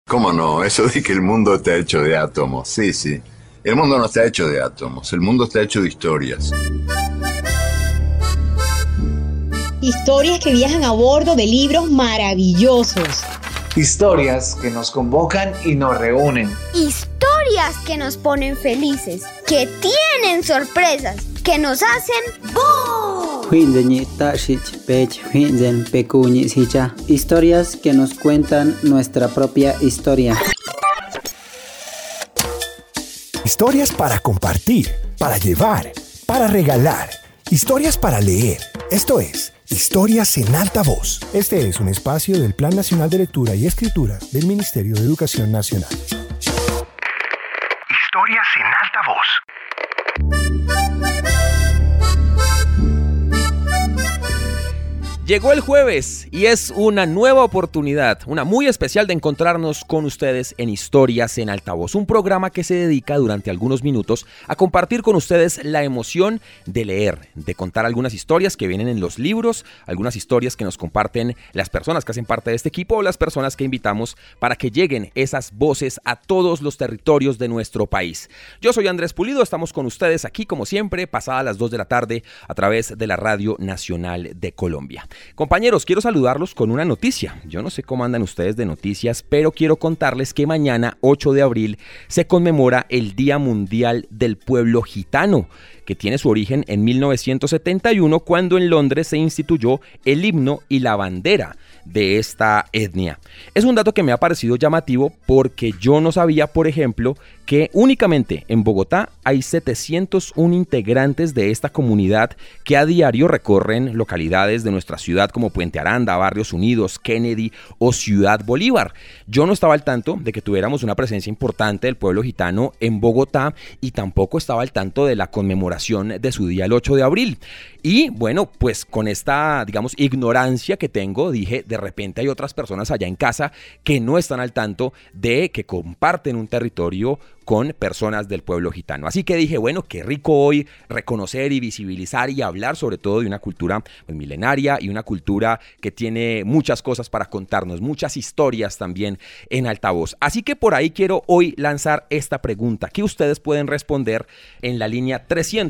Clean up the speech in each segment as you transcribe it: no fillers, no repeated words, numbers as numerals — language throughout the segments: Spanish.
¿Cómo no? Eso de que el mundo está hecho de átomos. Sí, sí. El mundo no está hecho de átomos. El mundo está hecho de historias. Historias que viajan a bordo de libros maravillosos. Historias que nos convocan y nos reúnen. Historias que nos ponen felices, que tienen sorpresas, que nos hacen ¡boom! Historias que nos cuentan nuestra propia historia. Historias para compartir, para llevar, para regalar. Historias para leer. Esto es Historias en Alta Voz. Este es un espacio del Plan Nacional de Lectura y Escritura del Ministerio de Educación Nacional. Historias en Alta Voz. Llegó el jueves y es una nueva oportunidad, una muy especial de encontrarnos con ustedes en Historias en Altavoz, un programa que se dedica durante algunos minutos a compartir con ustedes la emoción de leer, de contar algunas historias que vienen en los libros, algunas historias que nos comparten las personas que hacen parte de este equipo o las personas que invitamos para que lleguen esas voces a todos los territorios de nuestro país. Yo soy Andrés Pulido, estamos con ustedes aquí como siempre, pasadas las 2 de la tarde a través de la Radio Nacional de Colombia. Compañeros, quiero saludarlos con una noticia. Yo no sé cómo andan ustedes de noticias, pero quiero contarles que mañana, 8 de abril, se conmemora el Día Mundial del Pueblo Gitano, que tiene su origen en 1971, cuando en Londres se instituyó el himno y la bandera de esta etnia. Es un dato que me ha parecido llamativo porque yo no sabía, por ejemplo, que únicamente en Bogotá hay 701 integrantes de esta comunidad que a diario recorren localidades de nuestra ciudad como Puente Aranda, Barrios Unidos, Kennedy o Ciudad Bolívar. Yo no estaba al tanto de que tuviéramos una presencia importante del pueblo gitano en Bogotá y tampoco estaba al tanto de la conmemoración de su día el 8 de abril. Y bueno, pues con esta, digamos, ignorancia que tengo, dije, de repente hay otras personas allá en casa que no están al tanto de que comparten un territorio con personas del pueblo gitano. Así que dije, bueno, qué rico hoy reconocer y visibilizar y hablar sobre todo de una cultura pues, milenaria y una cultura que tiene muchas cosas para contarnos, muchas historias también en altavoz. Así que por ahí quiero hoy lanzar esta pregunta que ustedes pueden responder en la línea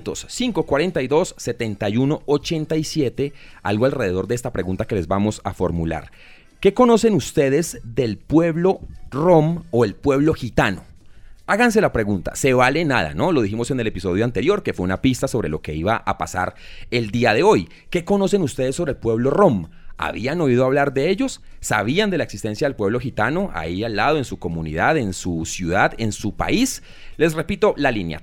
300-542-7187, algo alrededor de esta pregunta que les vamos a formular. ¿Qué conocen ustedes del pueblo rom o el pueblo gitano? Háganse la pregunta, se vale nada, ¿no? Lo dijimos en el episodio anterior, que fue una pista sobre lo que iba a pasar el día de hoy. ¿Qué conocen ustedes sobre el pueblo rom? ¿Habían oído hablar de ellos? ¿Sabían de la existencia del pueblo gitano ahí al lado, en su comunidad, en su ciudad, en su país? Les repito la línea,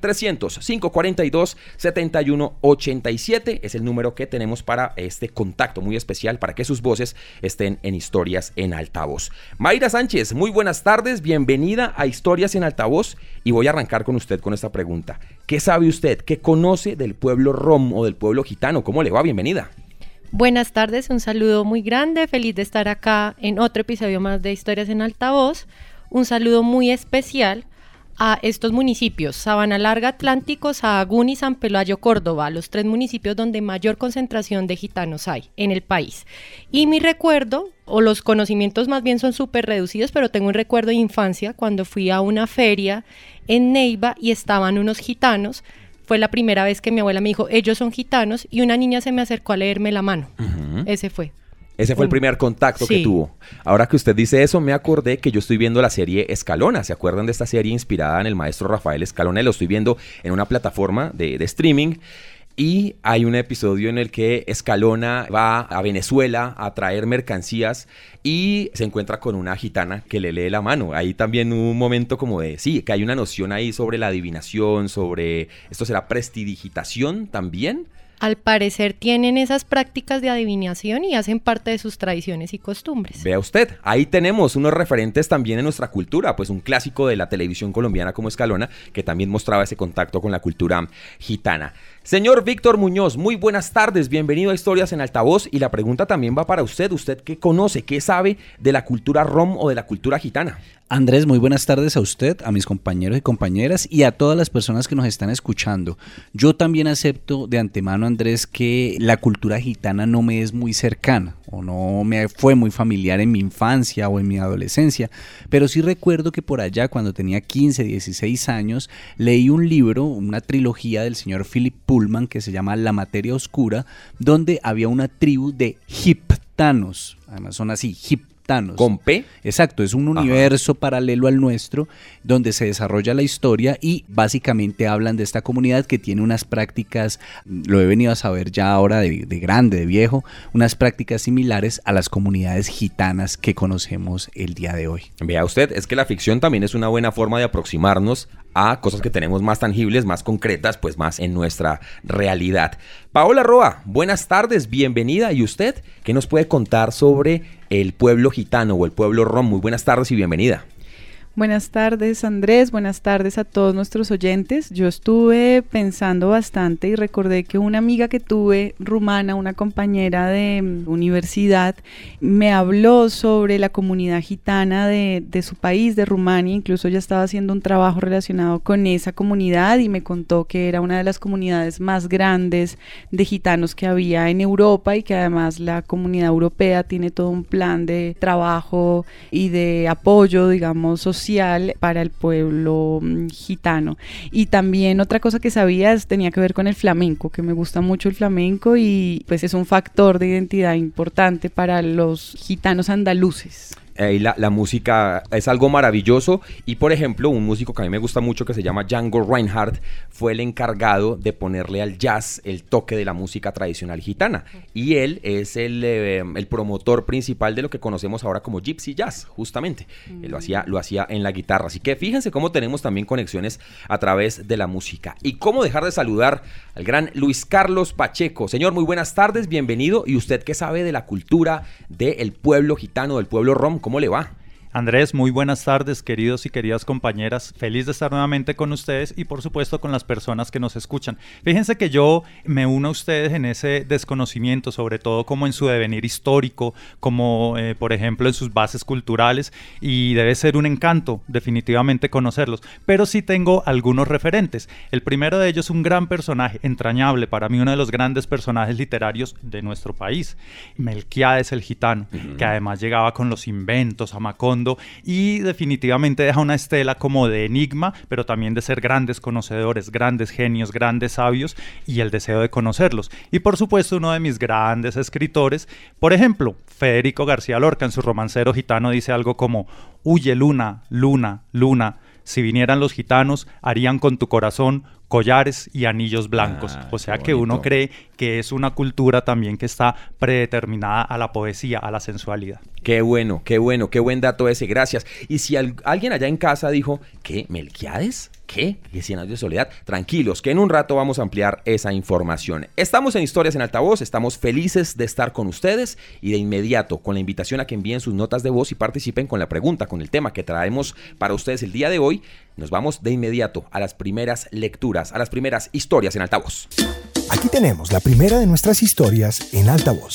300-542-7187 es el número que tenemos para este contacto muy especial, para que sus voces estén en Historias en Altavoz. Mayra Sánchez, muy buenas tardes, bienvenida a Historias en Altavoz y voy a arrancar con usted con esta pregunta. ¿Qué sabe usted? ¿Qué conoce del pueblo rom o del pueblo gitano? ¿Cómo le va? Bienvenida. Buenas tardes, un saludo muy grande, feliz de estar acá en otro episodio más de Historias en Altavoz. Un saludo muy especial a estos municipios, Sabana Larga, Atlántico, Sahagún y San Pelayo, Córdoba, los 3 municipios donde mayor concentración de gitanos hay en el país. Y mi recuerdo, o los conocimientos más bien son súper reducidos, pero tengo un recuerdo de infancia cuando fui a una feria en Neiva y estaban unos gitanos. Fue la primera vez que mi abuela me dijo, ellos son gitanos, y una niña se me acercó a leerme la mano. Uh-huh. Ese fue el primer contacto que tuvo. Ahora que usted dice eso, me acordé que yo estoy viendo la serie Escalona. ¿Se acuerdan de esta serie inspirada en el maestro Rafael Escalona? Lo estoy viendo en una plataforma de streaming. Y hay un episodio en el que Escalona va a Venezuela a traer mercancías y se encuentra con una gitana que le lee la mano. Ahí también hubo un momento como de, sí, que hay una noción ahí sobre la adivinación, sobre, ¿esto será prestidigitación también? Al parecer tienen esas prácticas de adivinación y hacen parte de sus tradiciones y costumbres. Vea usted, ahí tenemos unos referentes también en nuestra cultura, pues un clásico de la televisión colombiana como Escalona, que también mostraba ese contacto con la cultura gitana. Señor Víctor Muñoz, muy buenas tardes, bienvenido a Historias en Altavoz y la pregunta también va para usted qué conoce, qué sabe de la cultura rom o de la cultura gitana. Andrés, muy buenas tardes a usted, a mis compañeros y compañeras y a todas las personas que nos están escuchando. Yo también acepto de antemano, Andrés, que la cultura gitana no me es muy cercana o no me fue muy familiar en mi infancia o en mi adolescencia, pero sí recuerdo que por allá cuando tenía 15, 16 años leí un libro, una trilogía del señor Philip Pullman que se llama La Materia Oscura, donde había una tribu de giptanos, además son así, giptanos. ¿Con P? Exacto, es un universo paralelo al nuestro donde se desarrolla la historia y básicamente hablan de esta comunidad que tiene unas prácticas, lo he venido a saber ya ahora de grande, de viejo, unas prácticas similares a las comunidades gitanas que conocemos el día de hoy. Vea usted, es que la ficción también es una buena forma de aproximarnos a cosas que tenemos más tangibles, más concretas, pues más en nuestra realidad. Paola Roa, buenas tardes, bienvenida. ¿Y usted qué nos puede contar sobre el pueblo gitano o el pueblo rom? Muy buenas tardes y bienvenida. Buenas tardes, Andrés, buenas tardes a todos nuestros oyentes. Yo estuve pensando bastante y recordé que una amiga que tuve, rumana, una compañera de universidad, me habló sobre la comunidad gitana de su país, de Rumania. Incluso ella estaba haciendo un trabajo relacionado con esa comunidad y me contó que era una de las comunidades más grandes de gitanos que había en Europa y que además la comunidad europea tiene todo un plan de trabajo y de apoyo, digamos, social para el pueblo gitano. Y también otra cosa que sabía tenía que ver con el flamenco, que me gusta mucho el flamenco y pues es un factor de identidad importante para los gitanos andaluces. La música es algo maravilloso y por ejemplo un músico que a mí me gusta mucho que se llama Django Reinhardt fue el encargado de ponerle al jazz el toque de la música tradicional gitana y él es el promotor principal de lo que conocemos ahora como Gypsy Jazz, justamente. Lo hacía en la guitarra, así que fíjense cómo tenemos también conexiones a través de la música. Y cómo dejar de saludar al gran Luis Carlos Pacheco. Señor, muy buenas tardes, bienvenido. ¿Y usted qué sabe de la cultura del pueblo gitano, del pueblo rom? ¿Cómo le va? Andrés, muy buenas tardes, queridos y queridas compañeras. Feliz de estar nuevamente con ustedes y por supuesto con las personas que nos escuchan. Fíjense que yo me uno a ustedes en ese desconocimiento, sobre todo como en su devenir histórico, como por ejemplo en sus bases culturales, y debe ser un encanto definitivamente conocerlos. Pero sí tengo algunos referentes. El primero de ellos es un gran personaje, entrañable, para mí uno de los grandes personajes literarios de nuestro país, Melquiades el Gitano, que además llegaba con los inventos a Macondo y definitivamente deja una estela como de enigma, pero también de ser grandes conocedores, grandes genios, grandes sabios y el deseo de conocerlos. Y por supuesto uno de mis grandes escritores, por ejemplo, Federico García Lorca en su Romancero Gitano dice algo como: huye luna, luna, luna, si vinieran los gitanos harían con tu corazón collares y anillos blancos. O sea que uno cree que es una cultura también que está predeterminada a la poesía, a la sensualidad. Qué bueno, qué buen dato ese, gracias. Y si alguien allá en casa dijo, ¿qué? ¿Melquiades? ¿Qué? ¿Qué 100 años de soledad? Tranquilos, que en un rato vamos a ampliar esa información. Estamos en Historias en Altavoz, estamos felices de estar con ustedes y de inmediato con la invitación a que envíen sus notas de voz y participen con la pregunta, con el tema que traemos para ustedes el día de hoy. Nos vamos de inmediato a las primeras lecturas, a las primeras historias en altavoz. Aquí tenemos la primera de nuestras historias en altavoz.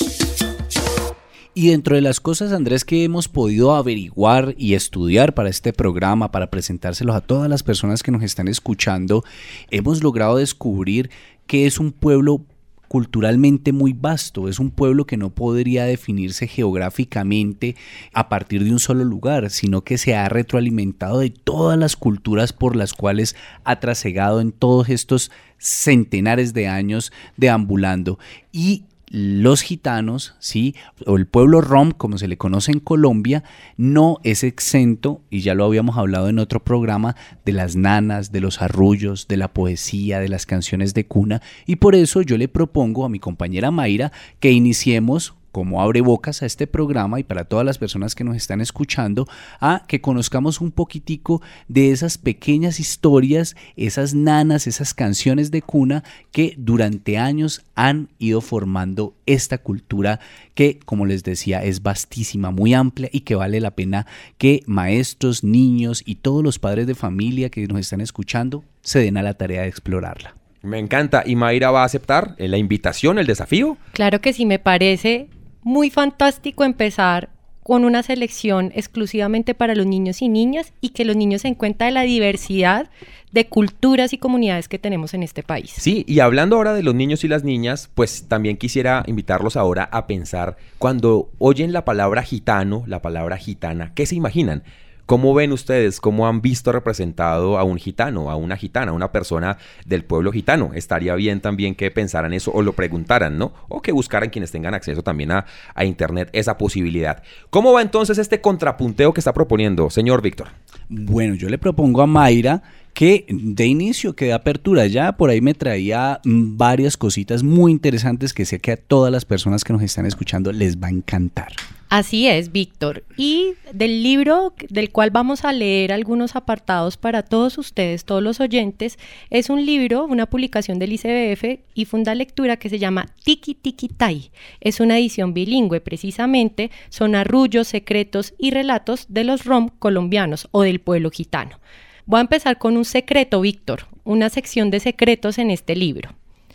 Y dentro de las cosas, Andrés, que hemos podido averiguar y estudiar para este programa, para presentárselos a todas las personas que nos están escuchando, hemos logrado descubrir que es un pueblo culturalmente muy vasto, es un pueblo que no podría definirse geográficamente a partir de un solo lugar, sino que se ha retroalimentado de todas las culturas por las cuales ha trasegado en todos estos centenares de años deambulando. Y los gitanos, ¿sí?, o el pueblo rom, como se le conoce en Colombia, no es exento, y ya lo habíamos hablado en otro programa, de las nanas, de los arrullos, de la poesía, de las canciones de cuna, y por eso yo le propongo a mi compañera Mayra que iniciemos como abre bocas a este programa y para todas las personas que nos están escuchando, a que conozcamos un poquitico de esas pequeñas historias, esas nanas, esas canciones de cuna que durante años han ido formando esta cultura que, como les decía, es vastísima, muy amplia y que vale la pena que maestros, niños y todos los padres de familia que nos están escuchando se den a la tarea de explorarla. Me encanta. ¿Y Mayra va a aceptar la invitación, el desafío? Claro que sí, me parece muy fantástico empezar con una selección exclusivamente para los niños y niñas y que los niños se den cuenta de la diversidad de culturas y comunidades que tenemos en este país. Sí, y hablando ahora de los niños y las niñas, pues también quisiera invitarlos ahora a pensar, cuando oyen la palabra gitano, la palabra gitana, ¿qué se imaginan? ¿Cómo ven ustedes? ¿Cómo han visto representado a un gitano, a una gitana, a una persona del pueblo gitano? Estaría bien también que pensaran eso o lo preguntaran, ¿no? O que buscaran quienes tengan acceso también a internet esa posibilidad. ¿Cómo va entonces este contrapunteo que está proponiendo, señor Víctor? Bueno, yo le propongo a Mayra que de inicio, que de apertura, ya por ahí me traía varias cositas muy interesantes que sé que a todas las personas que nos están escuchando les va a encantar. Así es, Víctor. Y del libro del cual vamos a leer algunos apartados para todos ustedes, todos los oyentes, es un libro, una publicación del ICBF y Funda Lectura que se llama Tiki Tiki Tai. Es una edición bilingüe, precisamente son arrullos, secretos y relatos de los rom colombianos o del pueblo gitano. Voy a empezar con un secreto, Víctor, una sección de secretos en este libro.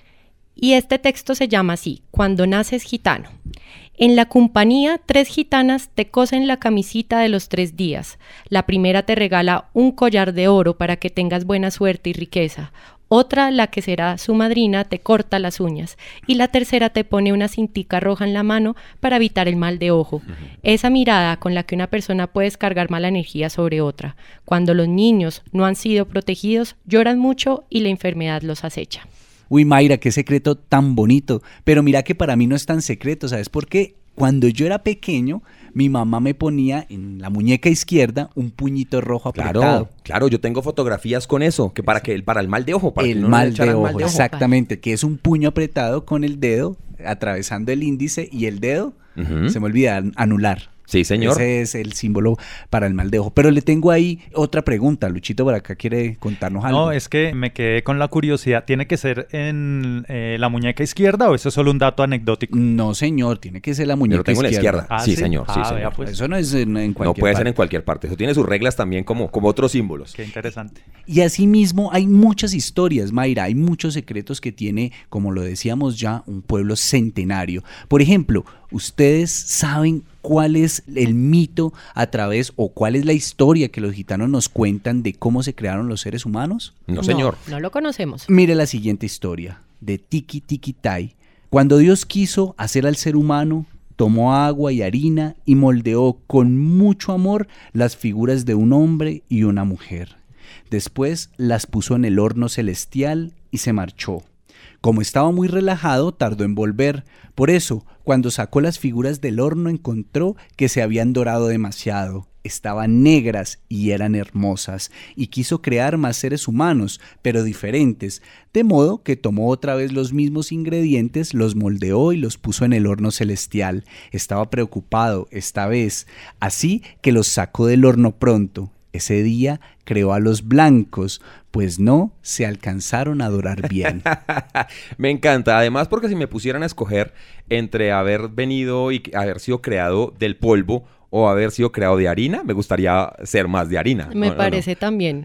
Y este texto se llama así, Cuando naces gitano. En la compañía, 3 gitanas te cosen la camisita de los 3 días. La primera te regala un collar de oro para que tengas buena suerte y riqueza. Otra, la que será su madrina, te corta las uñas. Y la tercera te pone una cintica roja en la mano para evitar el mal de ojo. Esa mirada con la que una persona puede descargar mala energía sobre otra. Cuando los niños no han sido protegidos, lloran mucho y la enfermedad los acecha. Uy, Mayra, qué secreto tan bonito. Pero mira que para mí no es tan secreto, ¿sabes por qué? Cuando yo era pequeño, mi mamá me ponía en la muñeca izquierda un puñito rojo apretado. Claro, yo tengo fotografías con eso, que para el mal de ojo. Para el mal de ojo, exactamente, que es un puño apretado con el dedo, atravesando el índice y el dedo, se me olvida, anular. Sí, señor. Ese es el símbolo para el mal de ojo. Pero le tengo ahí otra pregunta. Luchito por acá quiere contarnos algo. No, es que me quedé con la curiosidad. ¿Tiene que ser en la muñeca izquierda o eso es solo un dato anecdótico? No, señor. Tiene que ser la muñeca izquierda. Yo lo tengo en la izquierda. Ah, sí, señor. Sí, señor. Vea, pues. Eso no es en cualquier No puede parte. ser en cualquier parte. Eso tiene sus reglas también como otros símbolos. Qué interesante. Y asimismo hay muchas historias, Mayra. Hay muchos secretos que tiene, como lo decíamos ya, un pueblo centenario. Por ejemplo, ¿ustedes saben cuál es el mito a través o cuál es la historia que los gitanos nos cuentan de cómo se crearon los seres humanos? No, señor. No lo conocemos. Mire la siguiente historia de Tiki Tiki Tai. Cuando Dios quiso hacer al ser humano, tomó agua y harina y moldeó con mucho amor las figuras de un hombre y una mujer. Después las puso en el horno celestial y se marchó. Como estaba muy relajado, tardó en volver. Por eso, cuando sacó las figuras del horno, encontró que se habían dorado demasiado. Estaban negras y eran hermosas, y quiso crear más seres humanos, pero diferentes, de modo que tomó otra vez los mismos ingredientes, los moldeó y los puso en el horno celestial. Estaba preocupado esta vez, así que los sacó del horno pronto. Ese día creó a los blancos, pues no se alcanzaron a adorar bien. Me encanta, además porque si me pusieran a escoger entre haber venido y haber sido creado del polvo o haber sido creado de harina, me gustaría ser más de harina. Me parece también.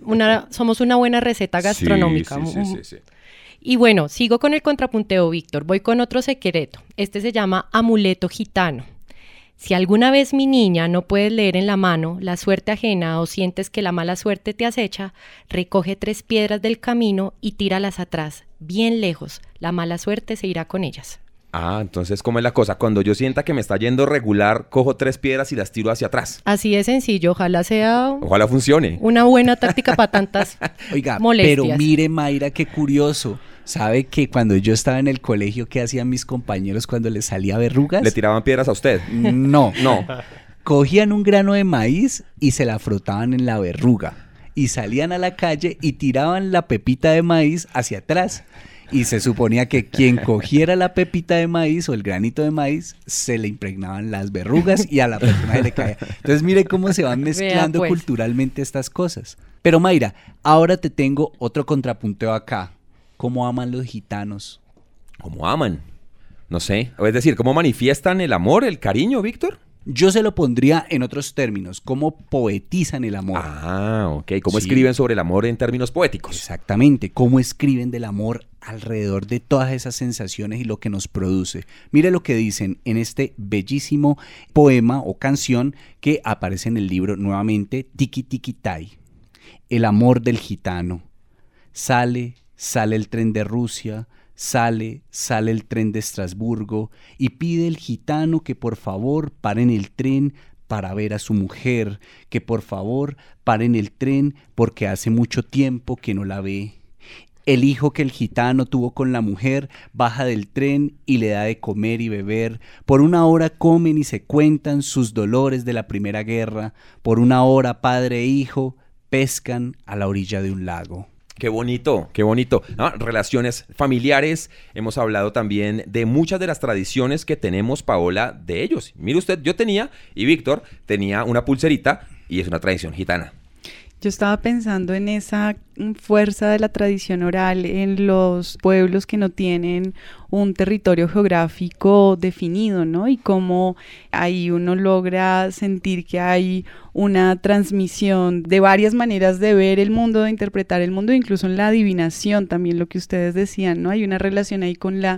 Somos una buena receta gastronómica. Sí. Y bueno, sigo con el contrapunteo, Víctor. Voy con otro secreto. Este se llama amuleto gitano. Si alguna vez, mi niña, no puedes leer en la mano la suerte ajena o sientes que la mala suerte te acecha, recoge 3 piedras del camino y tíralas atrás, bien lejos. La mala suerte se irá con ellas. Ah, entonces, ¿cómo es la cosa? Cuando yo sienta que me está yendo regular, cojo 3 piedras y las tiro hacia atrás. Así de sencillo. Ojalá funcione. Una buena táctica para tantas Oiga, molestias. pero mire, Mayra, qué curioso. ¿Sabe que cuando yo estaba en el colegio, qué hacían mis compañeros cuando les salía verrugas? ¿Le tiraban piedras a usted? No. Cogían un grano de maíz y se la frotaban en la verruga. Y salían a la calle y tiraban la pepita de maíz hacia atrás. Y se suponía que quien cogiera la pepita de maíz o el granito de maíz, se le impregnaban las verrugas y a la persona se le caía. Entonces mire cómo se van mezclando culturalmente estas cosas. Pero Mayra, ahora te tengo otro contrapunteo acá. ¿Cómo aman los gitanos? ¿Cómo aman? No sé. Es decir, ¿cómo manifiestan el amor, el cariño, Víctor? Yo se lo pondría en otros términos, cómo poetizan el amor. Ah, ok. ¿Cómo escriben sobre el amor en términos poéticos? Exactamente, cómo escriben del amor alrededor de todas esas sensaciones y lo que nos produce. Mire lo que dicen en este bellísimo poema o canción que aparece en el libro nuevamente, Tiki Tiki Tai. El amor del gitano. Sale el tren de Rusia, sale el tren de Estrasburgo y pide el gitano que por favor paren el tren para ver a su mujer, que por favor paren el tren porque hace mucho tiempo que no la ve. El hijo que el gitano tuvo con la mujer baja del tren y le da de comer y beber. Por una hora comen y se cuentan sus dolores de la Primera Guerra. Por una hora padre e hijo pescan a la orilla de un lago. Qué bonito, qué bonito. Relaciones familiares. Hemos hablado también de muchas de las tradiciones que tenemos, Paola, de ellos. Mire usted, yo tenía, y Víctor tenía una pulserita y es una tradición gitana. Yo estaba pensando en esa fuerza de la tradición oral en los pueblos que no tienen un territorio geográfico definido, ¿no? Y cómo ahí uno logra sentir que hay una transmisión de varias maneras de ver el mundo, de interpretar el mundo, incluso en la adivinación también, lo que ustedes decían, ¿no? Hay una relación ahí con la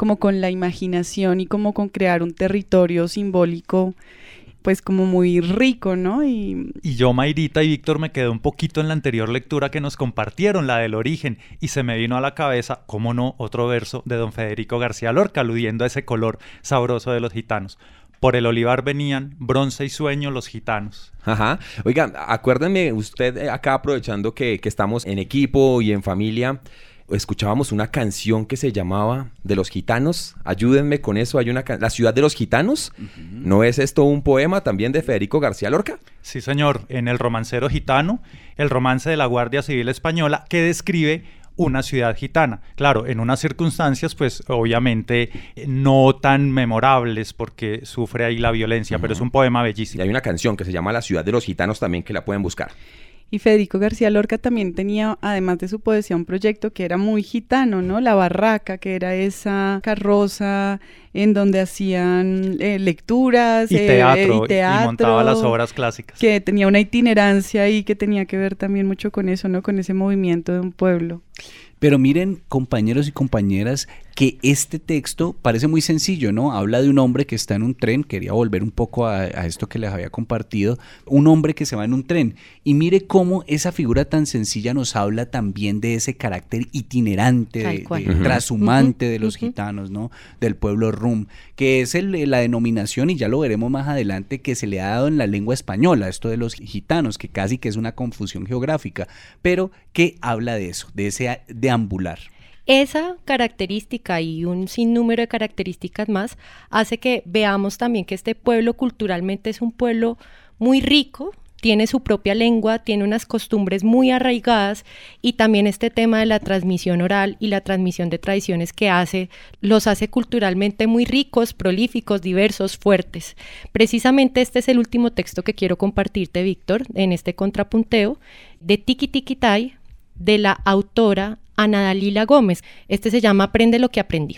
imaginación y como con crear un territorio simbólico, pues como muy rico, ¿no? Y yo, Mayrita y Víctor, me quedé un poquito en la anterior lectura que nos compartieron, la del origen, y se me vino a la cabeza, cómo no, otro verso de don Federico García Lorca, aludiendo a ese color sabroso de los gitanos. Por el olivar venían, bronce y sueño, los gitanos. Ajá. Oiga, acuérdenme, usted acá aprovechando que estamos en equipo y en familia, escuchábamos una canción que se llamaba De los Gitanos. Ayúdenme con eso. Hay La Ciudad de los Gitanos. ¿No es esto un poema también de Federico García Lorca? Sí, señor. En El Romancero Gitano, el romance de la Guardia Civil Española, que describe una ciudad gitana. Claro, en unas circunstancias, pues, obviamente, no tan memorables porque sufre ahí la violencia, pero es un poema bellísimo. Y hay una canción que se llama La Ciudad de los Gitanos también, que la pueden buscar. Y Federico García Lorca también tenía, además de su poesía, un proyecto que era muy gitano, ¿no? La Barraca, que era esa carroza en donde hacían lecturas y teatro, y montaba las obras clásicas. Que tenía una itinerancia y que tenía que ver también mucho con eso, ¿no? Con ese movimiento de un pueblo. Pero miren, compañeros y compañeras, que este texto parece muy sencillo, ¿no? Habla de un hombre que está en un tren, quería volver un poco a esto que les había compartido, un hombre que se va en un tren, y mire cómo esa figura tan sencilla nos habla también de ese carácter itinerante, trashumante de los gitanos, ¿no? Del pueblo rum, que es la denominación, y ya lo veremos más adelante, que se le ha dado en la lengua española, esto de los gitanos, que casi que es una confusión geográfica, pero que habla de eso, de ese deambular. Esa característica y un sinnúmero de características más hace que veamos también que este pueblo culturalmente es un pueblo muy rico, tiene su propia lengua, tiene unas costumbres muy arraigadas, y también este tema de la transmisión oral y la transmisión de tradiciones que los hace culturalmente muy ricos, prolíficos, diversos, fuertes. Precisamente este es el último texto que quiero compartirte, Víctor, en este contrapunteo de Tiki Tiki Tai, de la autora Ana Dalila Gómez. Este se llama Aprende lo que aprendí.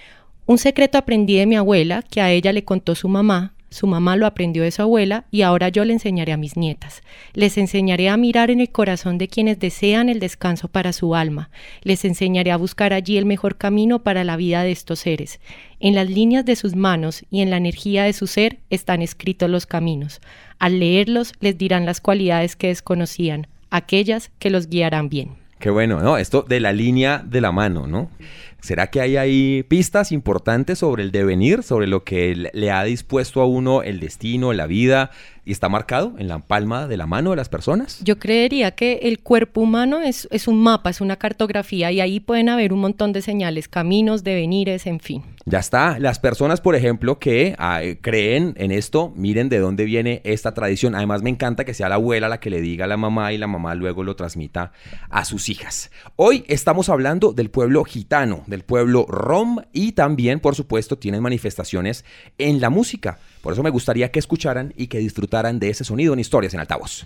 Un secreto aprendí de mi abuela, que a ella le contó su mamá lo aprendió de su abuela, y ahora yo le enseñaré a mis nietas. Les enseñaré a mirar en el corazón de quienes desean el descanso para su alma. Les enseñaré a buscar allí el mejor camino para la vida de estos seres. En las líneas de sus manos y en la energía de su ser están escritos los caminos. Al leerlos les dirán las cualidades que desconocían, aquellas que los guiarán bien. Qué bueno, ¿no? Esto de la línea de la mano, ¿no? ¿Será que hay ahí pistas importantes sobre el devenir, sobre lo que le ha dispuesto a uno el destino, la vida, y está marcado en la palma de la mano de las personas? Yo creería que el cuerpo humano es un mapa, es una cartografía, y ahí pueden haber un montón de señales, caminos, devenires, en fin. Ya está. Las personas, por ejemplo, que creen en esto, miren de dónde viene esta tradición. Además, me encanta que sea la abuela la que le diga a la mamá y la mamá luego lo transmita a sus hijas. Hoy estamos hablando del pueblo gitano, del pueblo rom, y también, por supuesto, tienen manifestaciones en la música. Por eso me gustaría que escucharan y que disfrutaran de ese sonido en Historias en Altavoz.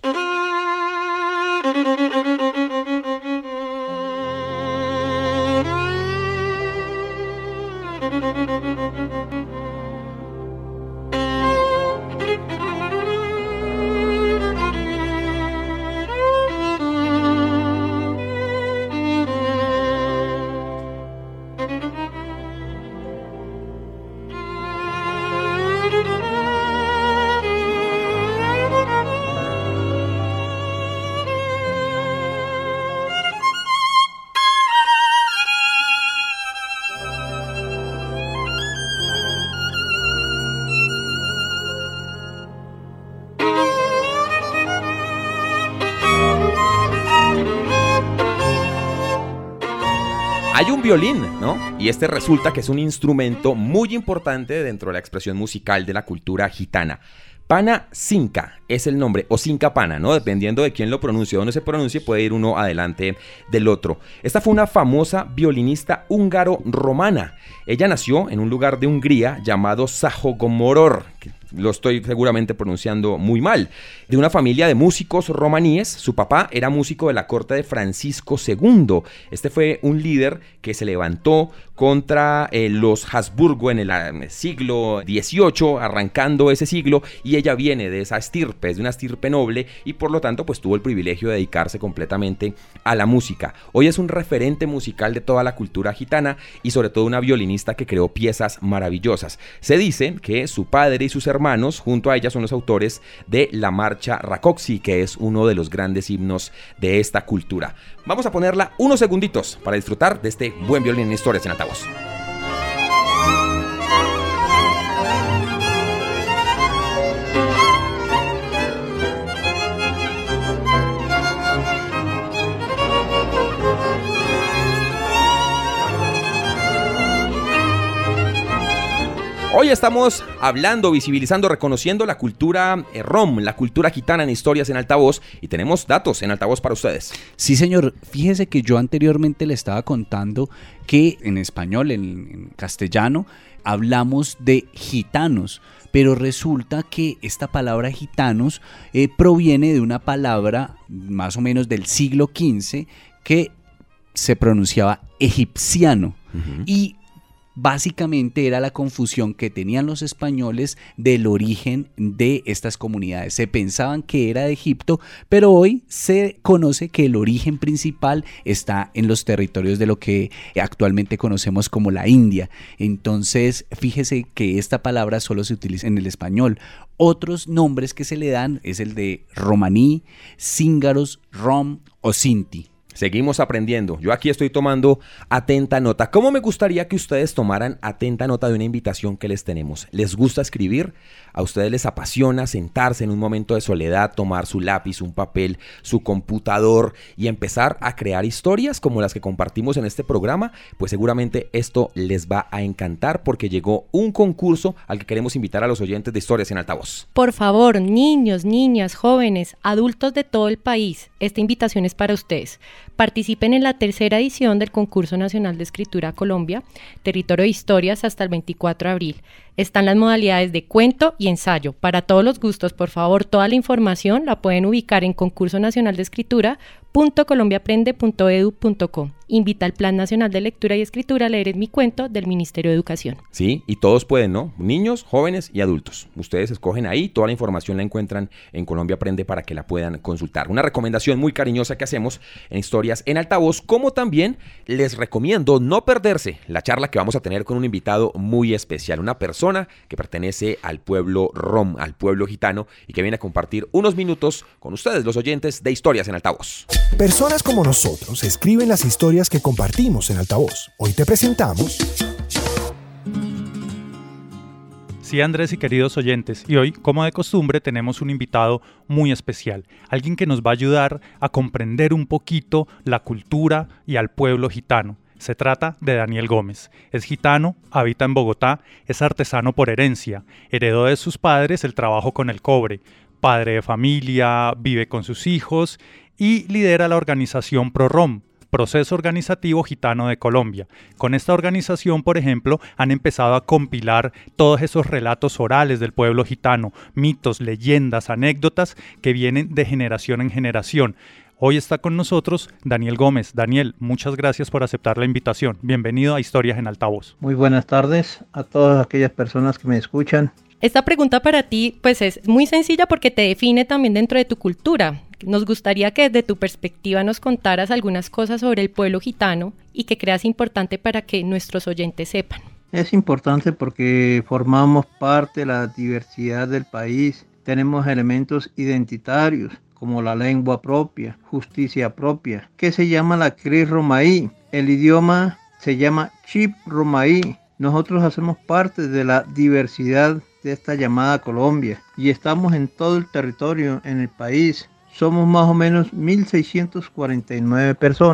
Hay un violín, ¿no? Y este resulta que es un instrumento muy importante dentro de la expresión musical de la cultura gitana. Pana Cinca es el nombre, o Cinca Pana, ¿no? Dependiendo de quién lo pronuncie o no se pronuncie, puede ir uno adelante del otro. Esta fue una famosa violinista húngaro-romana. Ella nació en un lugar de Hungría llamado Zahogomoror, que lo estoy seguramente pronunciando muy mal, de una familia de músicos romaníes. Su papá era músico de la corte de Francisco II. Este fue un líder que se levantó contra los Habsburgo en el siglo XVIII, arrancando ese siglo, y ella viene de esa estirpe, es de una estirpe noble, y por lo tanto pues tuvo el privilegio de dedicarse completamente a la música. Hoy es un referente musical de toda la cultura gitana y sobre todo una violinista que creó piezas maravillosas. Se dice que su padre y sus hermanos junto a ella son los autores de la marcha Rákóczi, que es uno de los grandes himnos de esta cultura. Vamos a ponerla unos segunditos para disfrutar de este buen violín en Historias en Altavoz. Hoy estamos hablando, visibilizando, reconociendo la cultura rom, la cultura gitana en Historias en Altavoz, y tenemos datos en altavoz para ustedes. Sí, señor. Fíjese que yo anteriormente le estaba contando que en español, en castellano, hablamos de gitanos, pero resulta que esta palabra gitanos proviene de una palabra más o menos del siglo XV que se pronunciaba egipciano. Y básicamente era la confusión que tenían los españoles del origen de estas comunidades. Se pensaban que era de Egipto, pero hoy se conoce que el origen principal está en los territorios de lo que actualmente conocemos como la India. Entonces, fíjese que esta palabra solo se utiliza en el español. Otros nombres que se le dan es el de romaní, cíngaros, rom o sinti. Seguimos aprendiendo. Yo aquí estoy tomando atenta nota. ¿Cómo me gustaría que ustedes tomaran atenta nota de una invitación que les tenemos? ¿Les gusta escribir? ¿A ustedes les apasiona sentarse en un momento de soledad, tomar su lápiz, un papel, su computador y empezar a crear historias como las que compartimos en este programa? Pues seguramente esto les va a encantar porque llegó un concurso al que queremos invitar a los oyentes de Historias en Altavoz. Por favor, niños, niñas, jóvenes, adultos de todo el país, esta invitación es para ustedes. Participen en la tercera edición del Concurso Nacional de Escritura Colombia, Territorio de Historias, hasta el 24 de abril. Están las modalidades de cuento y ensayo. Para todos los gustos, por favor, toda la información la pueden ubicar en concursonacionaldescritura.colombiaaprende.edu.co. Invita al Plan Nacional de Lectura y Escritura a leer en mi cuento del Ministerio de Educación. Sí, y todos pueden, ¿no? Niños, jóvenes y adultos. Ustedes escogen ahí, toda la información la encuentran en Colombia Aprende para que la puedan consultar. Una recomendación muy cariñosa que hacemos en Historias en Altavoz, como también les recomiendo no perderse la charla que vamos a tener con un invitado muy especial, una persona que pertenece al pueblo rom, al pueblo gitano, y que viene a compartir unos minutos con ustedes, los oyentes de Historias en Altavoz. Personas como nosotros escriben las historias que compartimos en Altavoz. Hoy te presentamos... Sí, Andrés y queridos oyentes, y hoy, como de costumbre, tenemos un invitado muy especial, alguien que nos va a ayudar a comprender un poquito la cultura y al pueblo gitano. Se trata de Daniel Gómez. Es gitano, habita en Bogotá, es artesano por herencia, heredó de sus padres el trabajo con el cobre, padre de familia, vive con sus hijos y lidera la organización ProRom, Proceso Organizativo Gitano de Colombia. Con esta organización, por ejemplo, han empezado a compilar todos esos relatos orales del pueblo gitano, mitos, leyendas, anécdotas que vienen de generación en generación. Hoy está con nosotros Daniel Gómez. Daniel, muchas gracias por aceptar la invitación. Bienvenido a Historias en Altavoz. Muy buenas tardes a todas aquellas personas que me escuchan. Esta pregunta para ti pues es muy sencilla porque te define también dentro de tu cultura. Nos gustaría que desde tu perspectiva nos contaras algunas cosas sobre el pueblo gitano y que creas importante para que nuestros oyentes sepan. Es importante porque formamos parte de la diversidad del país. Tenemos elementos identitarios como la lengua propia, justicia propia, que se llama la Cri Romaí. El idioma se llama Chip Romaí. Nosotros hacemos parte de la diversidad de esta llamada Colombia y estamos en todo el territorio en el país. Somos más o menos 1.649 personas.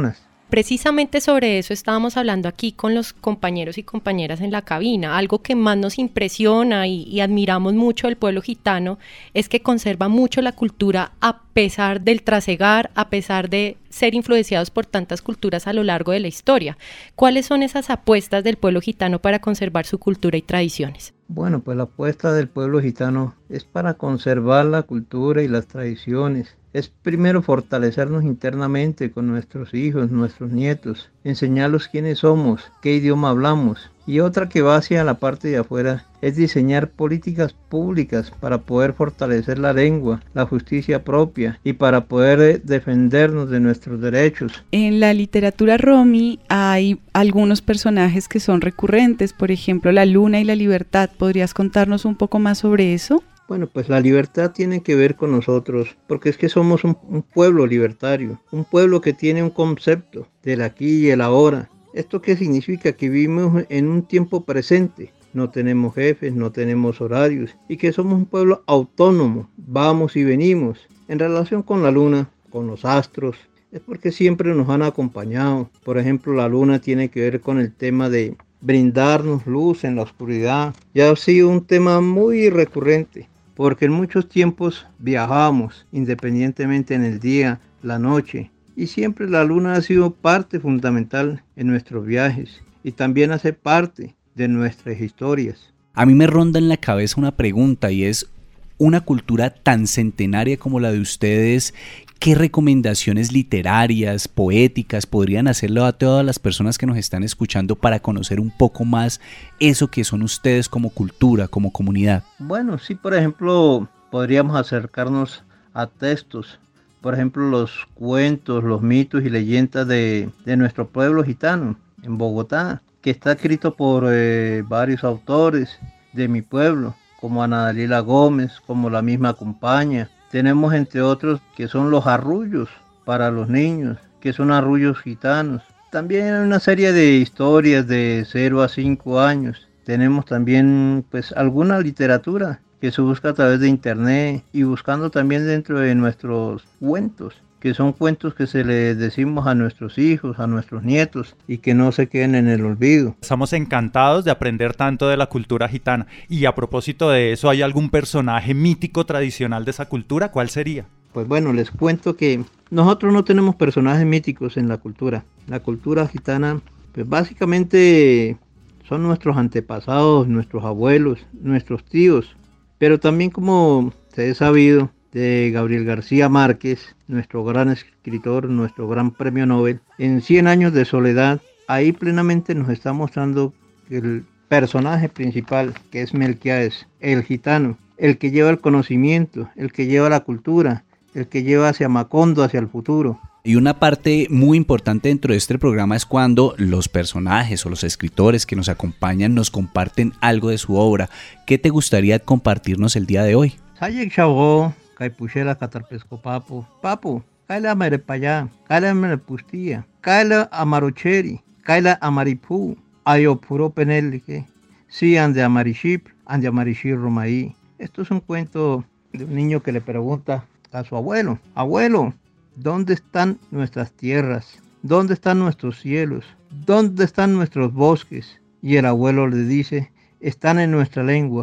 Precisamente sobre eso estábamos hablando aquí con los compañeros y compañeras en la cabina. Algo que más nos impresiona y admiramos mucho del pueblo gitano es que conserva mucho la cultura a pesar del trasegar, a pesar de ser influenciados por tantas culturas a lo largo de la historia. ¿Cuáles son esas apuestas del pueblo gitano para conservar su cultura y tradiciones? Bueno, pues la apuesta del pueblo gitano es para conservar la cultura y las tradiciones. Es primero fortalecernos internamente con nuestros hijos, nuestros nietos, enseñarlos quiénes somos, qué idioma hablamos. Y otra que va hacia la parte de afuera es diseñar políticas públicas para poder fortalecer la lengua, la justicia propia y para poder defendernos de nuestros derechos. En la literatura romi hay algunos personajes que son recurrentes, por ejemplo la luna y la libertad. ¿Podrías contarnos un poco más sobre eso? Bueno, pues la libertad tiene que ver con nosotros, porque es que somos un pueblo libertario, un pueblo que tiene un concepto del aquí y el ahora. ¿Esto qué significa? Que vivimos en un tiempo presente, no tenemos jefes, no tenemos horarios, y que somos un pueblo autónomo, vamos y venimos. En relación con la luna, con los astros, es porque siempre nos han acompañado. Por ejemplo, la luna tiene que ver con el tema de brindarnos luz en la oscuridad, y ha sido un tema muy recurrente. Porque en muchos tiempos viajamos, independientemente en el día, la noche, y siempre la luna ha sido parte fundamental en nuestros viajes y también hace parte de nuestras historias. A mí me ronda en la cabeza una pregunta y es, una cultura tan centenaria como la de ustedes, ¿qué recomendaciones literarias, poéticas podrían hacerle a todas las personas que nos están escuchando para conocer un poco más eso que son ustedes como cultura, como comunidad? Bueno, sí, por ejemplo, podríamos acercarnos a textos, por ejemplo, los cuentos, los mitos y leyendas de nuestro pueblo gitano en Bogotá, que está escrito por varios autores de mi pueblo, como Ana Dalila Gómez, como la misma Compaña. Tenemos entre otros que son los arrullos para los niños, que son arrullos gitanos. También hay una serie de historias de 0 a 5 años. Tenemos también pues alguna literatura que se busca a través de internet y buscando también dentro de nuestros cuentos, que son cuentos que se le decimos a nuestros hijos, a nuestros nietos y que no se queden en el olvido. Estamos encantados de aprender tanto de la cultura gitana. Y a propósito de eso, ¿hay algún personaje mítico tradicional de esa cultura? ¿Cuál sería? Pues bueno, les cuento que nosotros no tenemos personajes míticos en la cultura. La cultura gitana, pues básicamente son nuestros antepasados, nuestros abuelos, nuestros tíos. Pero también, como se ha sabido, de Gabriel García Márquez, nuestro gran escritor, nuestro gran premio Nobel, en 100 años de soledad, ahí plenamente nos está mostrando que el personaje principal, que es Melquiades, el gitano, el que lleva el conocimiento, el que lleva la cultura, el que lleva hacia Macondo, hacia el futuro. Y una parte muy importante dentro de este programa es cuando los personajes o los escritores que nos acompañan nos comparten algo de su obra. ¿Qué te gustaría compartirnos el día de hoy? Sayek Chabó, Caipuchela Catarpesco Papu, Kaila Merepayá, Kaila Merepustía, Kaila Amarocheri, Kaila Amaripú, Ayopuro Penelique, sí ande Amariship, ande Amarishir Romaí. Esto es un cuento de un niño que le pregunta a su abuelo: abuelo, ¿dónde están nuestras tierras? ¿Dónde están nuestros cielos? ¿Dónde están nuestros bosques? Y el abuelo le dice: están en nuestra lengua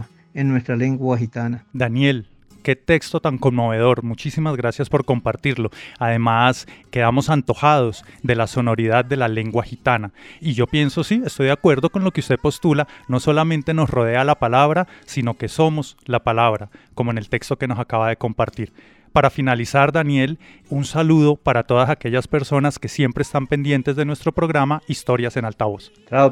gitana. Daniel, qué texto tan conmovedor. Muchísimas gracias por compartirlo. Además, quedamos antojados de la sonoridad de la lengua gitana. Y yo pienso, sí, estoy de acuerdo con lo que usted postula. No solamente nos rodea la palabra, sino que somos la palabra, como en el texto que nos acaba de compartir. Para finalizar, Daniel, un saludo para todas aquellas personas que siempre están pendientes de nuestro programa Historias en Altavoz.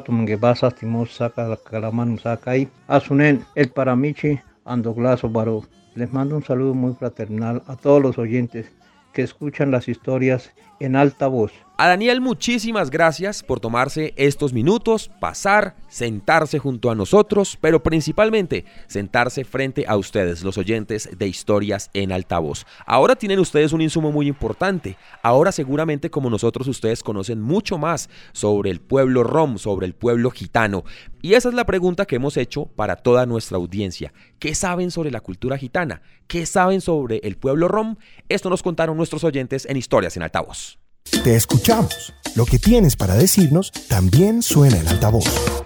El Paramichi Andoglaso Baró. Les mando un saludo muy fraternal a todos los oyentes que escuchan las historias en alta voz. A Daniel, muchísimas gracias por tomarse estos minutos, pasar, sentarse junto a nosotros, pero principalmente sentarse frente a ustedes, los oyentes de Historias en Altavoz. Ahora tienen ustedes un insumo muy importante. Ahora seguramente, como nosotros, ustedes conocen mucho más sobre el pueblo rom, sobre el pueblo gitano. Y esa es la pregunta que hemos hecho para toda nuestra audiencia. ¿Qué saben sobre la cultura gitana? ¿Qué saben sobre el pueblo rom? Esto nos contaron nuestros oyentes en Historias en Altavoz. Te escuchamos. Lo que tienes para decirnos también suena en altavoz.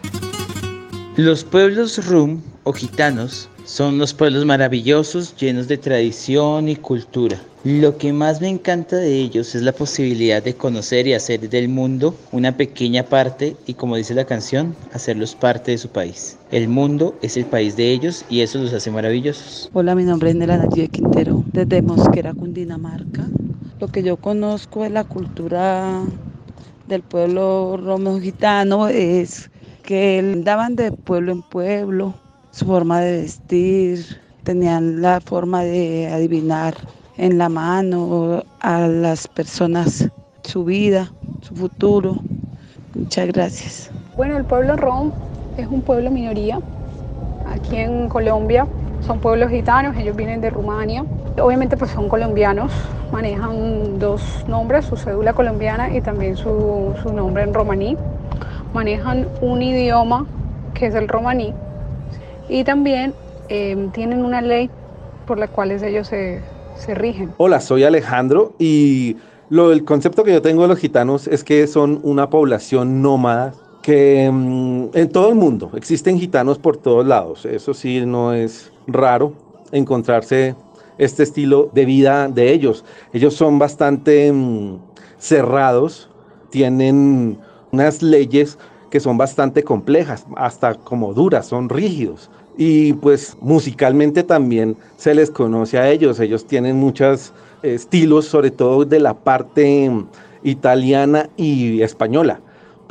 Los pueblos rum o gitanos son los pueblos maravillosos, llenos de tradición y cultura. Lo que más me encanta de ellos es la posibilidad de conocer y hacer del mundo una pequeña parte y, como dice la canción, hacerlos parte de su país. El mundo es el país de ellos y eso los hace maravillosos. Hola, mi nombre es Nela Naye Quintero, desde Mosquera, Cundinamarca. Lo que yo conozco de la cultura del pueblo romo gitano es que andaban de pueblo en pueblo, su forma de vestir, tenían la forma de adivinar en la mano a las personas su vida, su futuro. Muchas gracias. Bueno, el pueblo rom es un pueblo minoría aquí en Colombia. Son pueblos gitanos, ellos vienen de Rumania. Obviamente pues son colombianos, manejan dos nombres, su cédula colombiana y también su nombre en romaní. Manejan un idioma que es el romaní y también tienen una ley por la cual ellos se rigen. Hola, soy Alejandro y el concepto que yo tengo de los gitanos es que son una población nómada que en todo el mundo existen gitanos por todos lados. Eso sí, no es raro encontrarse este estilo de vida de ellos. Ellos son bastante cerrados, tienen unas leyes que son bastante complejas, hasta como duras, son rígidos. Y pues musicalmente también se les conoce a ellos. Ellos tienen muchos estilos, sobre todo de la parte italiana y española,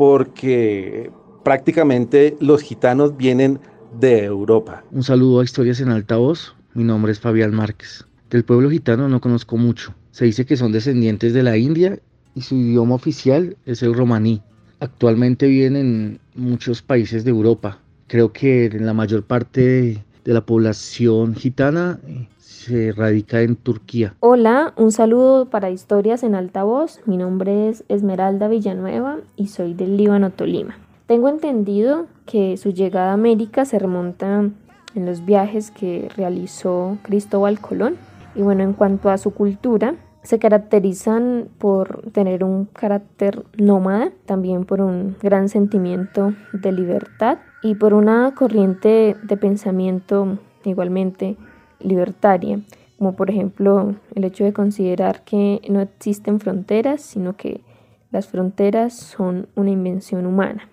porque prácticamente los gitanos vienen de Europa. Un saludo a Historias en Altavoz. Mi nombre es Fabián Márquez. Del pueblo gitano no conozco mucho. Se dice que son descendientes de la India y su idioma oficial es el romaní. Actualmente viven en muchos países de Europa. Creo que en la mayor parte de la población gitana se radica en Turquía. Hola, un saludo para Historias en Altavoz. Mi nombre es Esmeralda Villanueva y soy del Líbano, Tolima. Tengo entendido que su llegada a América se remonta en los viajes que realizó Cristóbal Colón. Y bueno, en cuanto a su cultura, se caracterizan por tener un carácter nómada, también por un gran sentimiento de libertad y por una corriente de pensamiento igualmente libertaria, como por ejemplo el hecho de considerar que no existen fronteras, sino que las fronteras son una invención humana.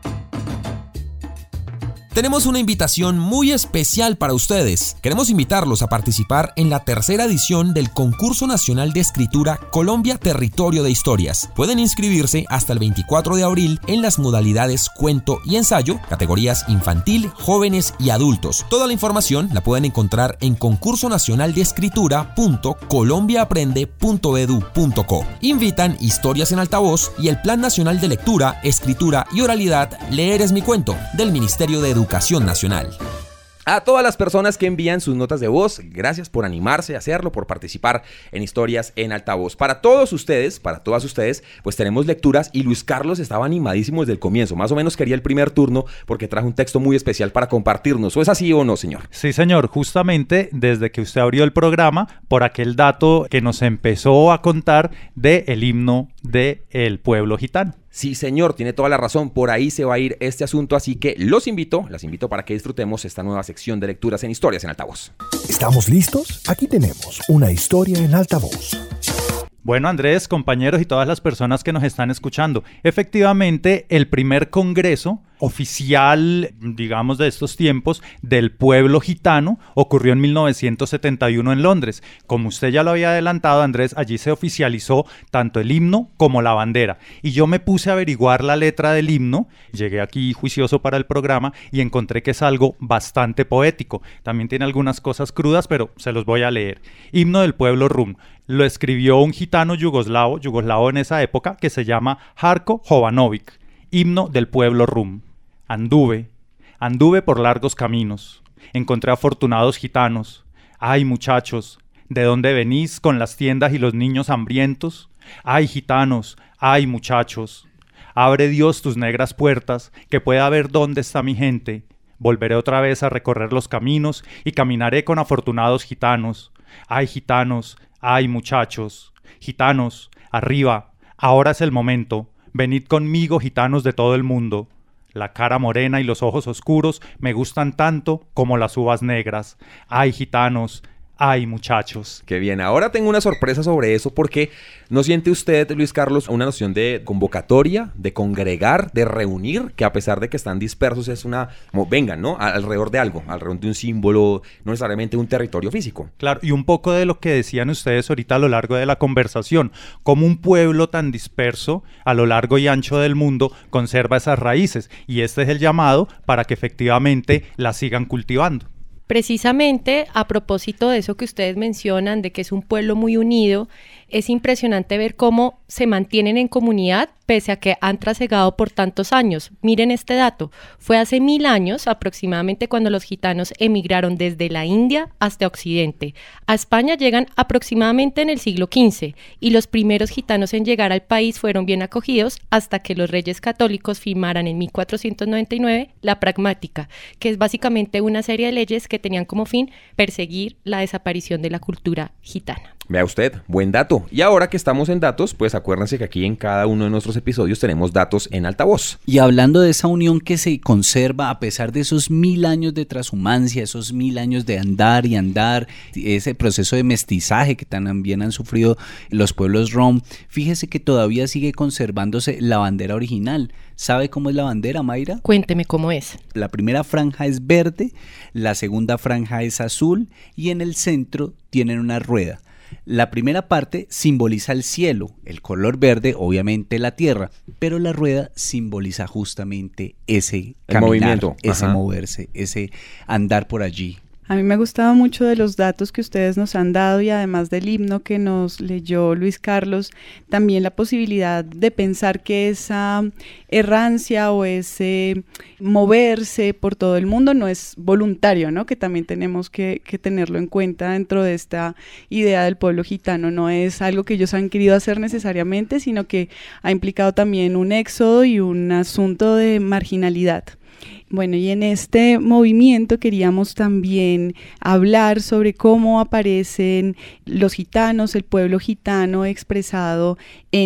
Tenemos una invitación muy especial para ustedes. Queremos invitarlos a participar en la tercera edición del Concurso Nacional de Escritura Colombia Territorio de Historias. Pueden inscribirse hasta el 24 de abril en las modalidades cuento y ensayo, categorías infantil, jóvenes y adultos. Toda la información la pueden encontrar en concursonacionaldescritura.colombiaaprende.edu.co. Invitan Historias en Altavoz y el Plan Nacional de Lectura, Escritura y Oralidad Leer es mi cuento, del Ministerio de Educación Nacional. A todas las personas que envían sus notas de voz, gracias por animarse a hacerlo, por participar en Historias en Altavoz. Para todos ustedes, para todas ustedes, pues tenemos lecturas y Luis Carlos estaba animadísimo desde el comienzo. Más o menos quería el primer turno porque trajo un texto muy especial para compartirnos. ¿O es así o no, señor? Sí, señor. Justamente desde que usted abrió el programa, por aquel dato que nos empezó a contar del himno del pueblo gitano. Sí, señor, tiene toda la razón, por ahí se va a ir este asunto, así que las invito para que disfrutemos esta nueva sección de lecturas en Historias en Altavoz. ¿Estamos listos? Aquí tenemos una historia en altavoz. Bueno, Andrés, compañeros y todas las personas que nos están escuchando, efectivamente el primer congreso oficial, digamos, de estos tiempos del pueblo gitano ocurrió en 1971 en Londres. Como usted ya lo había adelantado, Andrés, allí se oficializó tanto el himno como la bandera. Y yo me puse a averiguar la letra del himno, llegué aquí juicioso para el programa y encontré que es algo bastante poético. También tiene algunas cosas crudas, pero se los voy a leer. Himno del pueblo rum. Lo escribió un gitano yugoslavo en esa época, que se llama Jarko Jovanovic. Himno del pueblo rum. Anduve por largos caminos, encontré afortunados gitanos. Ay, muchachos, ¿de dónde venís con las tiendas y los niños hambrientos? Ay, gitanos, ay, muchachos. Abre Dios tus negras puertas, que pueda ver dónde está mi gente. Volveré otra vez a recorrer los caminos y caminaré con afortunados gitanos. Ay, gitanos, ay, muchachos. Gitanos, arriba, Ahora es el momento, venid conmigo, gitanos de todo el mundo. La cara morena y los ojos oscuros me gustan tanto como las uvas negras. ¡Ay, gitanos! ¡Ay, muchachos! Qué bien, ahora tengo una sorpresa sobre eso porque ¿no siente usted, Luis Carlos, una noción de convocatoria, de congregar, de reunir, que a pesar de que están dispersos es una, como vengan, ¿no? Alrededor de algo, alrededor de un símbolo, no necesariamente un territorio físico. Claro, y un poco de lo que decían ustedes ahorita a lo largo de la conversación, como un pueblo tan disperso a lo largo y ancho del mundo conserva esas raíces, y este es el llamado para que efectivamente las sigan cultivando. Precisamente a propósito de eso que ustedes mencionan, de que es un pueblo muy unido, es impresionante ver cómo se mantienen en comunidad pese a que han trasegado por tantos años. Miren este dato, fue hace 1000 años aproximadamente cuando los gitanos emigraron desde la India hasta Occidente. A España llegan aproximadamente en el siglo XV y los primeros gitanos en llegar al país fueron bien acogidos hasta que los reyes católicos firmaran en 1499 la Pragmática, que es básicamente una serie de leyes que tenían como fin perseguir la desaparición de la cultura gitana. Vea usted, buen dato. Y ahora que estamos en datos, pues acuérdense que aquí en cada uno de nuestros episodios tenemos datos en altavoz. Y hablando de esa unión que se conserva a pesar de esos 1000 años de transhumancia, esos 1000 años de andar y andar, ese proceso de mestizaje que también han sufrido los pueblos rom, fíjese que todavía sigue conservándose la bandera original. ¿Sabe cómo es la bandera, Mayra? Cuénteme cómo es. La primera franja es verde, la segunda franja es azul y en el centro tienen una rueda. La primera parte simboliza el cielo, el color verde obviamente la tierra, pero la rueda simboliza justamente ese caminar, movimiento, ese moverse, ese andar por allí. A mí me ha gustado mucho de los datos que ustedes nos han dado y además del himno que nos leyó Luis Carlos, también la posibilidad de pensar que esa errancia o ese moverse por todo el mundo no es voluntario, ¿no? Que también tenemos que tenerlo en cuenta dentro de esta idea del pueblo gitano. No es algo que ellos han querido hacer necesariamente, sino que ha implicado también un éxodo y un asunto de marginalidad. Bueno, y en este movimiento queríamos también hablar sobre cómo aparecen los gitanos, el pueblo gitano expresado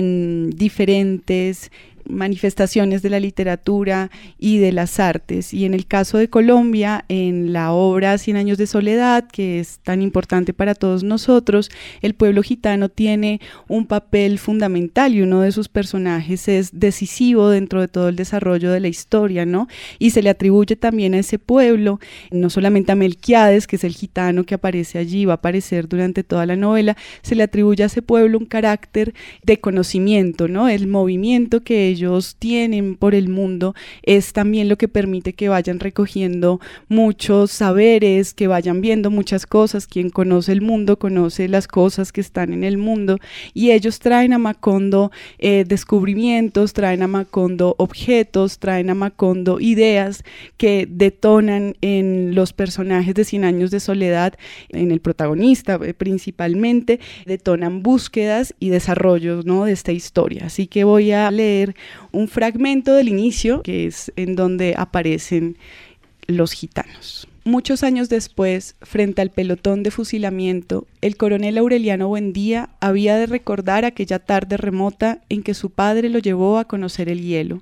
en diferentes manifestaciones de la literatura y de las artes. Y en el caso de Colombia, en la obra 100 años de soledad, que es tan importante para todos nosotros, el pueblo gitano tiene un papel fundamental y uno de sus personajes es decisivo dentro de todo el desarrollo de la historia, ¿no? Y se le atribuye también a ese pueblo, no solamente a Melquiades, que es el gitano que aparece allí, va a aparecer durante toda la novela, se le atribuye a ese pueblo un carácter de conocimiento, ¿no? El movimiento que ellos tienen por el mundo es también lo que permite que vayan recogiendo muchos saberes, que vayan viendo muchas cosas. Quien conoce el mundo conoce las cosas que están en el mundo, y ellos traen a Macondo descubrimientos, traen a Macondo objetos, traen a Macondo ideas que detonan en los personajes de 100 años de soledad, en el protagonista principalmente, detonan búsquedas y desarrollos, ¿no?, de esta historia. Así que voy a leer un fragmento del inicio, que es en donde aparecen los gitanos. Muchos años después, frente al pelotón de fusilamiento, el coronel Aureliano Buendía había de recordar aquella tarde remota en que su padre lo llevó a conocer el hielo.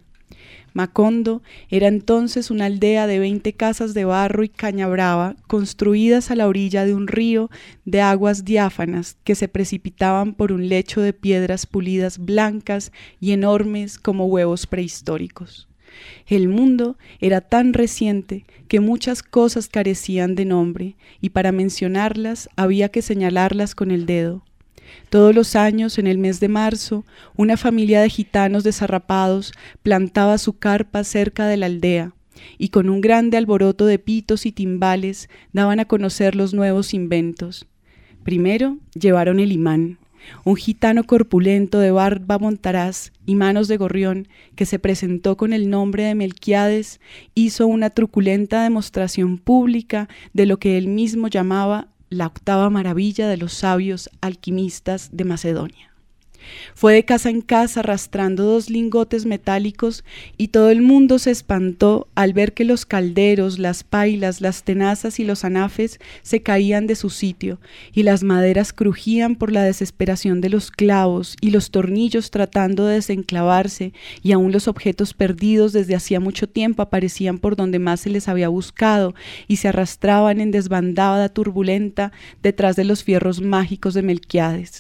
Macondo era entonces una aldea de 20 casas de barro y caña brava, construidas a la orilla de un río de aguas diáfanas que se precipitaban por un lecho de piedras pulidas blancas y enormes como huevos prehistóricos. El mundo era tan reciente que muchas cosas carecían de nombre, y para mencionarlas había que señalarlas con el dedo. Todos los años, en el mes de marzo, una familia de gitanos desarrapados plantaba su carpa cerca de la aldea, y con un grande alboroto de pitos y timbales daban a conocer los nuevos inventos. Primero llevaron el imán, un gitano corpulento de barba montaraz y manos de gorrión, que se presentó con el nombre de Melquiades, hizo una truculenta demostración pública de lo que él mismo llamaba la octava maravilla de los sabios alquimistas de Macedonia. Fue de casa en casa arrastrando 2 lingotes metálicos y todo el mundo se espantó al ver que los calderos, las pailas, las tenazas y los anafes se caían de su sitio y las maderas crujían por la desesperación de los clavos y los tornillos tratando de desenclavarse, y aún los objetos perdidos desde hacía mucho tiempo aparecían por donde más se les había buscado y se arrastraban en desbandada turbulenta detrás de los fierros mágicos de Melquiades.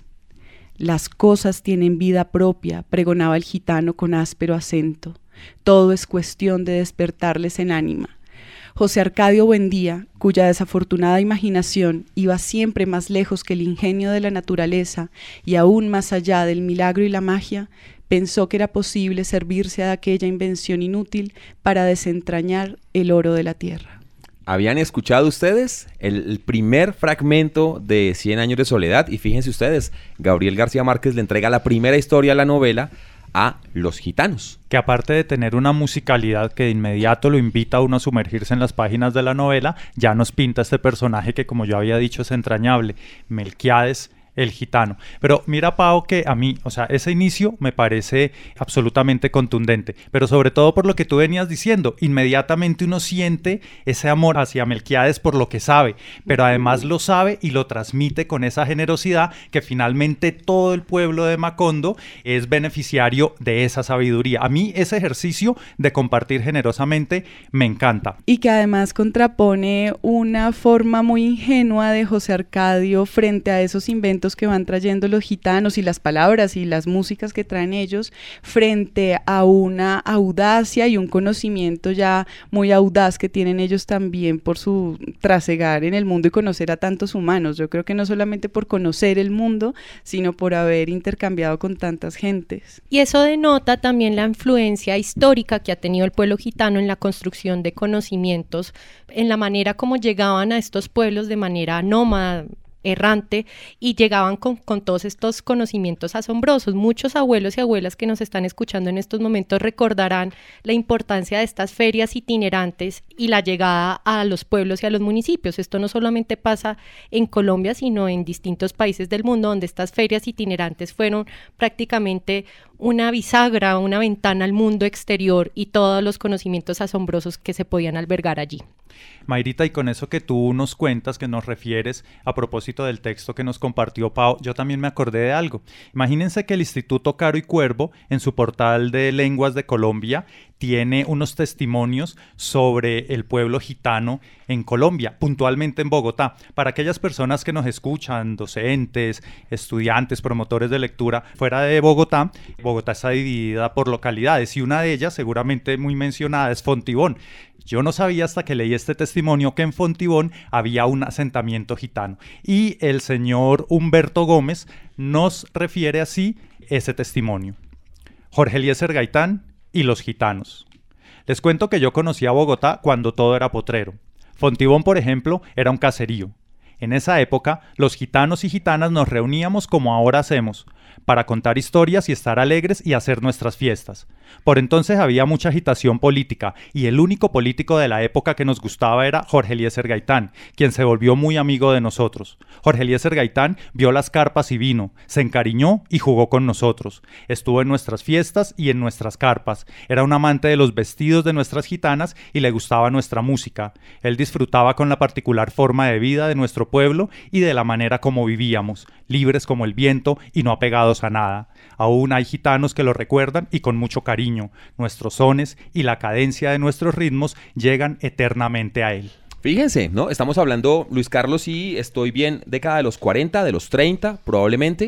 Las cosas tienen vida propia, pregonaba el gitano con áspero acento. Todo es cuestión de despertarles en ánima. José Arcadio Buendía, cuya desafortunada imaginación iba siempre más lejos que el ingenio de la naturaleza y aún más allá del milagro y la magia, pensó que era posible servirse de aquella invención inútil para desentrañar el oro de la tierra. ¿Habían escuchado ustedes el primer fragmento de 100 años de soledad? Y fíjense ustedes, Gabriel García Márquez le entrega la primera historia de la novela a Los Gitanos. Que aparte de tener una musicalidad que de inmediato lo invita a uno a sumergirse en las páginas de la novela, ya nos pinta este personaje que, como yo había dicho, es entrañable, Melquiades, el gitano. Pero mira, Pau, que a mí, o sea, ese inicio me parece absolutamente contundente, pero sobre todo por lo que tú venías diciendo, inmediatamente uno siente ese amor hacia Melquiades por lo que sabe, pero además lo sabe y lo transmite con esa generosidad que finalmente todo el pueblo de Macondo es beneficiario de esa sabiduría. A mí ese ejercicio de compartir generosamente me encanta. Y que además contrapone una forma muy ingenua de José Arcadio frente a esos inventos que van trayendo los gitanos y las palabras y las músicas que traen ellos, frente a una audacia y un conocimiento ya muy audaz que tienen ellos también por su trasegar en el mundo y conocer a tantos humanos. Yo creo que no solamente por conocer el mundo, sino por haber intercambiado con tantas gentes. Y eso denota también la influencia histórica que ha tenido el pueblo gitano en la construcción de conocimientos, en la manera como llegaban a estos pueblos de manera nómada, errante, y llegaban con todos estos conocimientos asombrosos. Muchos abuelos y abuelas que nos están escuchando en estos momentos recordarán la importancia de estas ferias itinerantes y la llegada a los pueblos y a los municipios. Esto no solamente pasa en Colombia, sino en distintos países del mundo, donde estas ferias itinerantes fueron prácticamente una bisagra, una ventana al mundo exterior y todos los conocimientos asombrosos que se podían albergar allí. Mayrita, y con eso que tú nos cuentas, que nos refieres a propósito del texto que nos compartió Pau, yo también me acordé de algo. Imagínense que el Instituto Caro y Cuervo, en su portal de lenguas de Colombia, tiene unos testimonios sobre el pueblo gitano en Colombia, puntualmente en Bogotá. Para aquellas personas que nos escuchan, docentes, estudiantes, promotores de lectura fuera de Bogotá, Bogotá está dividida por localidades y una de ellas, seguramente muy mencionada, es Fontibón. Yo no sabía hasta que leí este testimonio que en Fontibón había un asentamiento gitano, y el señor Humberto Gómez nos refiere así ese testimonio. Jorge Eliezer Gaitán y los gitanos. Les cuento que yo conocí a Bogotá cuando todo era potrero. Fontibón, por ejemplo, era un caserío. En esa época, los gitanos y gitanas nos reuníamos como ahora hacemos, para contar historias y estar alegres y hacer nuestras fiestas. Por entonces había mucha agitación política, y el único político de la época que nos gustaba era Jorge Eliezer Gaitán, quien se volvió muy amigo de nosotros. Jorge Eliezer Gaitán vio las carpas y vino, se encariñó y jugó con nosotros. Estuvo en nuestras fiestas y en nuestras carpas. Era un amante de los vestidos de nuestras gitanas y le gustaba nuestra música. Él disfrutaba con la particular forma de vida de nuestro pueblo y de la manera como vivíamos, libres como el viento y no apegados a nada. Aún hay gitanos que lo recuerdan y con mucho cariño. Nuestros sones y la cadencia de nuestros ritmos llegan eternamente a él. Fíjense, ¿no? Estamos hablando, Luis Carlos, y estoy bien, década de los 40, de los 30 probablemente,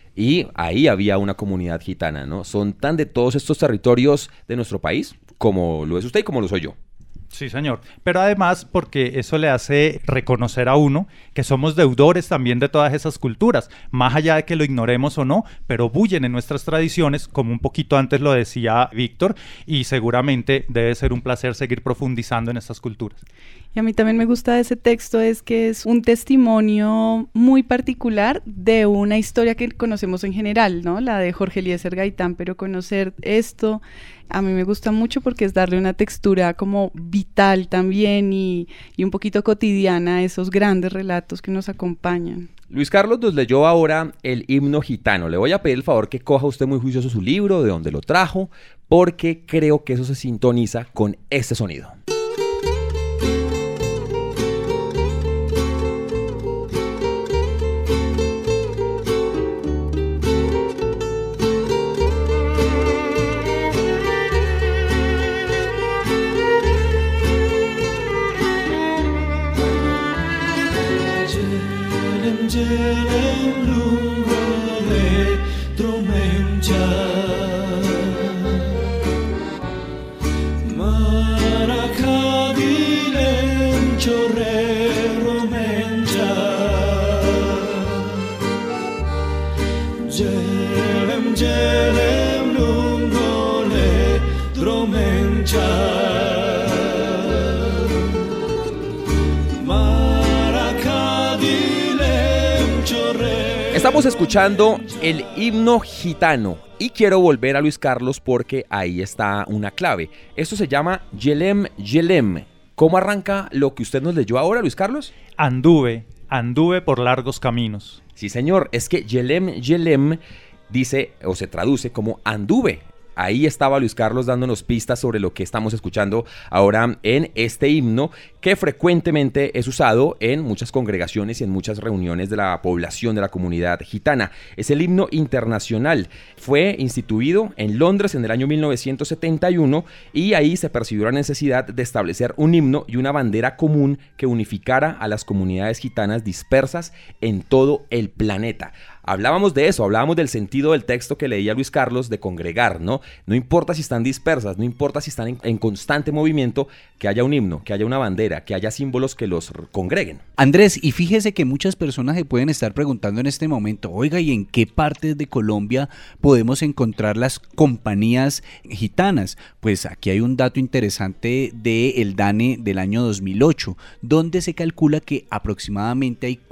y ahí había una comunidad gitana, ¿no? Son tan de todos estos territorios de nuestro país como lo es usted y como lo soy yo. Sí, señor. Pero además porque eso le hace reconocer a uno que somos deudores también de todas esas culturas, más allá de que lo ignoremos o no, pero bullen en nuestras tradiciones, como un poquito antes lo decía Víctor, y seguramente debe ser un placer seguir profundizando en estas culturas. Y a mí también me gusta de ese texto es que es un testimonio muy particular de una historia que conocemos en general, ¿no? La de Jorge Eliezer Gaitán, pero conocer esto A mí me gusta mucho porque es darle una textura como vital también y un poquito cotidiana a esos grandes relatos que nos acompañan. Luis Carlos nos leyó ahora el himno gitano. Le voy a pedir el favor que coja usted muy juicioso su libro, de dónde lo trajo, porque creo que eso se sintoniza con este sonido. Estamos escuchando el himno gitano y quiero volver a Luis Carlos porque ahí está una clave. Esto se llama Yelem Yelem. ¿Cómo arranca lo que usted nos leyó ahora, Luis Carlos? Anduve por largos caminos. Sí, señor, es que Yelem Yelem dice o se traduce como anduve. Ahí estaba Luis Carlos dándonos pistas sobre lo que estamos escuchando ahora en este himno que frecuentemente es usado en muchas congregaciones y en muchas reuniones de la población de la comunidad gitana. Es el himno internacional. Fue instituido en Londres en el año 1971 y ahí se percibió la necesidad de establecer un himno y una bandera común que unificara a las comunidades gitanas dispersas en todo el planeta. Hablábamos de eso, hablábamos del sentido del texto que leía Luis Carlos de congregar, ¿no? No importa si están dispersas, no importa si están en constante movimiento, que haya un himno, que haya una bandera, que haya símbolos que los congreguen. Andrés, y fíjese que muchas personas se pueden estar preguntando en este momento, oiga, ¿y en qué partes de Colombia podemos encontrar las compañías gitanas? Pues aquí hay un dato interesante del DANE del año 2008, donde se calcula que aproximadamente hay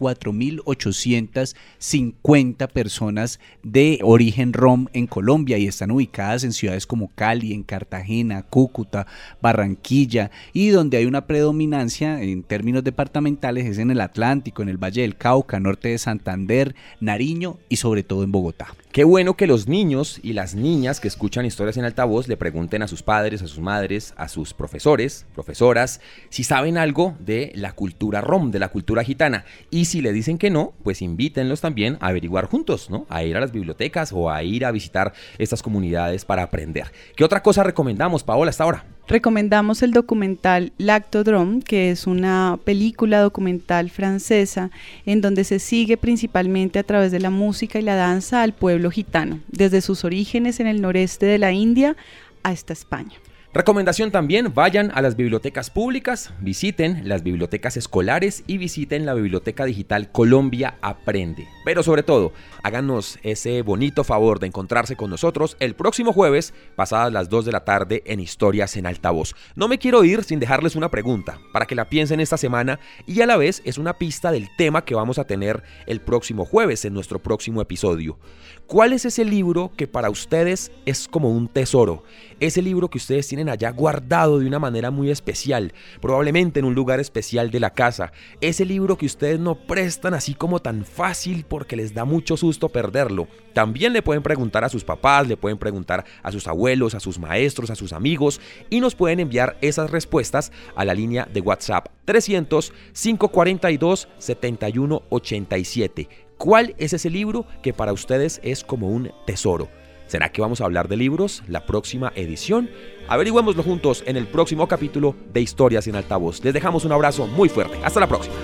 4.850 personas de origen rom en Colombia y están ubicadas en ciudades como Cali, en Cartagena, Cúcuta, Barranquilla, y donde hay una predominancia en términos departamentales es en el Atlántico, en el Valle del Cauca, norte de Santander, Nariño y sobre todo en Bogotá. Qué bueno que los niños y las niñas que escuchan Historias en Altavoz le pregunten a sus padres, a sus madres, a sus profesores, profesoras, si saben algo de la cultura rom, de la cultura gitana. Y si le dicen que no, pues invítenlos también a averiguar juntos, ¿no? A ir a las bibliotecas o a ir a visitar estas comunidades para aprender. ¿Qué otra cosa recomendamos, Paola, hasta ahora? Recomendamos el documental L'Actodrome, que es una película documental francesa en donde se sigue principalmente a través de la música y la danza al pueblo gitano, desde sus orígenes en el noreste de la India hasta España. Recomendación también, vayan a las bibliotecas públicas, visiten las bibliotecas escolares y visiten la Biblioteca Digital Colombia Aprende. Pero sobre todo, háganos ese bonito favor de encontrarse con nosotros el próximo jueves, pasadas las 2 de la tarde en Historias en Altavoz. No me quiero ir sin dejarles una pregunta, para que la piensen esta semana y a la vez es una pista del tema que vamos a tener el próximo jueves en nuestro próximo episodio. ¿Cuál es ese libro que para ustedes es como un tesoro? Ese libro que ustedes tienen allá guardado de una manera muy especial, probablemente en un lugar especial de la casa. Ese libro que ustedes no prestan así como tan fácil porque les da mucho susto perderlo. También le pueden preguntar a sus papás, le pueden preguntar a sus abuelos, a sus maestros, a sus amigos y nos pueden enviar esas respuestas a la línea de WhatsApp 300-542-7187. ¿Cuál es ese libro que para ustedes es como un tesoro? ¿Será que vamos a hablar de libros la próxima edición? Averigüémoslo juntos en el próximo capítulo de Historias en Altavoz. Les dejamos un abrazo muy fuerte. Hasta la próxima.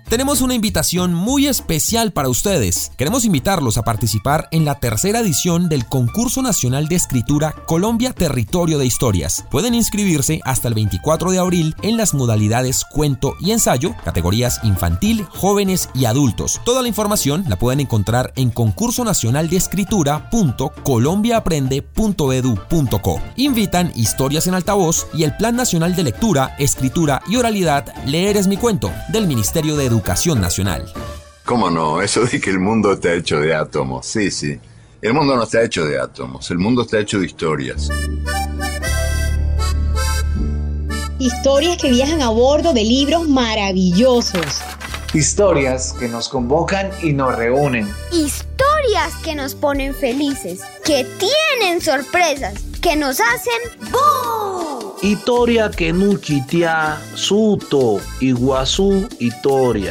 Tenemos una invitación muy especial para ustedes. Queremos invitarlos a participar en la tercera edición del Concurso Nacional de Escritura Colombia Territorio de Historias. Pueden inscribirse hasta el 24 de abril en las modalidades cuento y ensayo, categorías infantil, jóvenes y adultos. Toda la información la pueden encontrar en concursonacionaldescritura.colombiaaprende.edu.co. Invitan Historias en Altavoz y el Plan Nacional de Lectura, Escritura y Oralidad Leer es mi cuento, del Ministerio de Educación Nacional. ¿Cómo no? Eso de que el mundo está hecho de átomos. Sí, sí. El mundo no está hecho de átomos, el mundo está hecho de historias. Historias que viajan a bordo de libros maravillosos. Historias que nos convocan y nos reúnen. Historias que nos ponen felices, que tienen sorpresas, que nos hacen ¡bú! Historia que nuchitia, suto, iguazú, historia.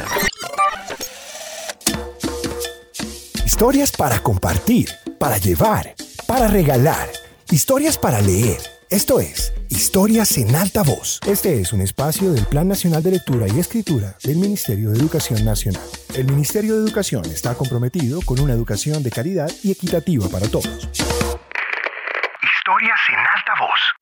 Historias para compartir, para llevar, para regalar. Historias para leer. Esto es Historias en Altavoz. Este es un espacio del Plan Nacional de Lectura y Escritura del Ministerio de Educación Nacional. El Ministerio de Educación está comprometido con una educación de calidad y equitativa para todos. Historias en Altavoz.